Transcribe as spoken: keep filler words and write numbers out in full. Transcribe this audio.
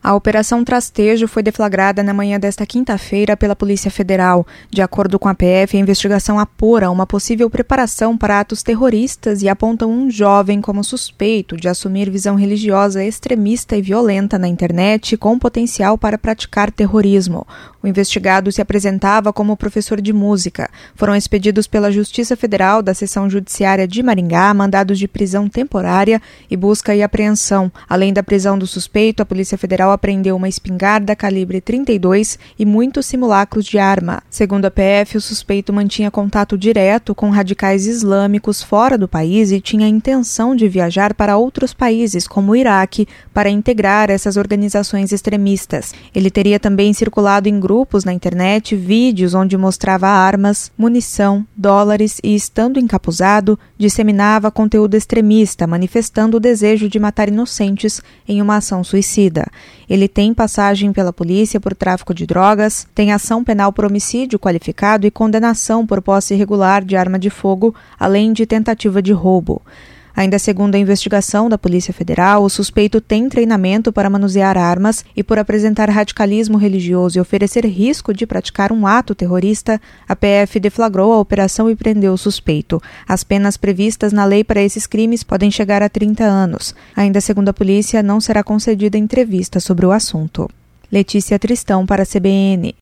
A Operação Trastejo foi deflagrada na manhã desta quinta-feira pela Polícia Federal. De acordo com a P F, a investigação apura uma possível preparação para atos terroristas e apontam um jovem como suspeito de assumir visão religiosa extremista e violenta na internet com potencial para praticar terrorismo. O investigado se apresentava como professor de música. Foram expedidos pela Justiça Federal da Seção Judiciária de Maringá mandados de prisão temporária e busca e apreensão. Além da prisão do suspeito, a Polícia Federal apreendeu uma espingarda calibre trinta e dois e muitos simulacros de arma. Segundo a P F, o suspeito mantinha contato direto com radicais islâmicos fora do país e tinha a intenção de viajar para outros países, como o Iraque, para integrar essas organizações extremistas. Ele teria também circulado em grupos na internet vídeos onde mostrava armas, munição, dólares e, estando encapuzado, disseminava conteúdo extremista, manifestando o desejo de matar inocentes em uma ação suicida. Ele tem passagem pela polícia por tráfico de drogas, tem ação penal por homicídio qualificado e condenação por posse irregular de arma de fogo, além de tentativa de roubo. Ainda segundo a investigação da Polícia Federal, o suspeito tem treinamento para manusear armas e por apresentar radicalismo religioso e oferecer risco de praticar um ato terrorista, a P F deflagrou a operação e prendeu o suspeito. As penas previstas na lei para esses crimes podem chegar a trinta anos. Ainda segundo a polícia, não será concedida entrevista sobre o assunto. Letícia Tristão para a C B N.